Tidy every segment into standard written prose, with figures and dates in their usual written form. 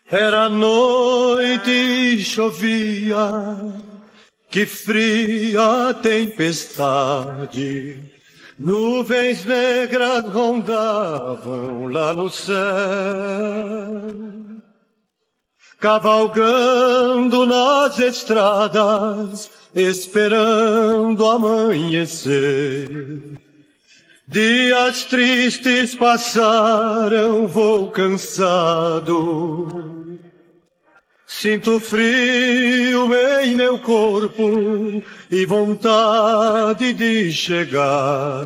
Era noite e chovia, que fria tempestade. Nuvens negras rondavam lá no céu, cavalgando nas estradas, esperando amanhecer. Dias tristes passaram, vou cansado. Sinto frio em meu corpo e vontade de chegar.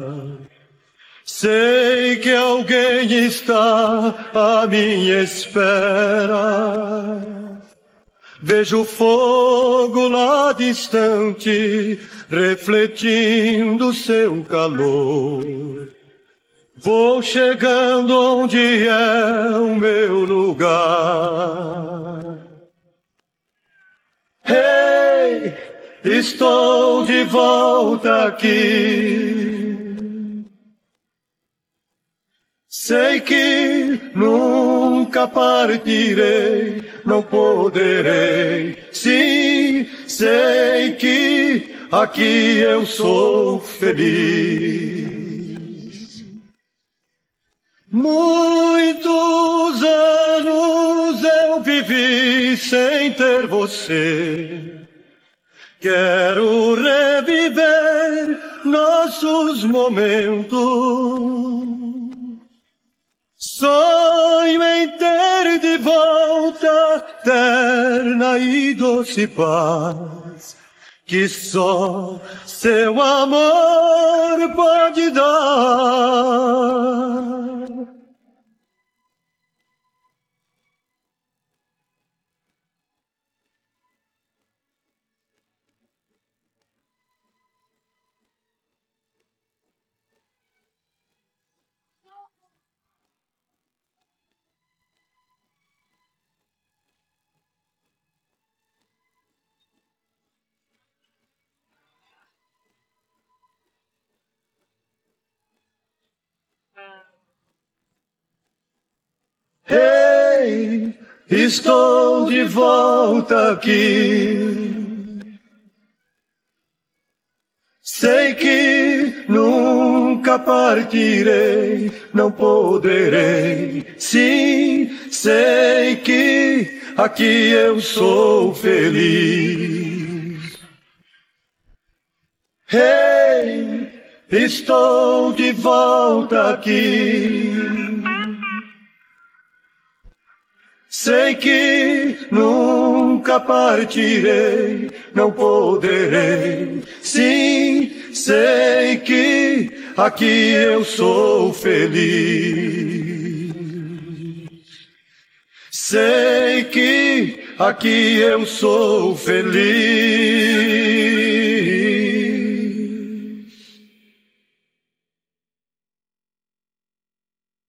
Sei que alguém está à minha espera. Vejo o fogo lá distante, refletindo seu calor. Vou chegando onde é o meu lugar. Hey, estou de volta aqui. Sei que nunca partirei, não poderei. Sim, sei que aqui eu sou feliz. Muitos anos eu vivi sem ter você. Quero reviver nossos momentos. Sonho em ter de volta terna e doce paz, que só seu amor pode dar. Hey, estou de volta aqui. Sei que nunca partirei, não poderei. Sim, sei que aqui eu sou feliz. Hey, estou de volta aqui. Sei que nunca partirei, não poderei. Sim, sei que aqui eu sou feliz. Sei que aqui eu sou feliz.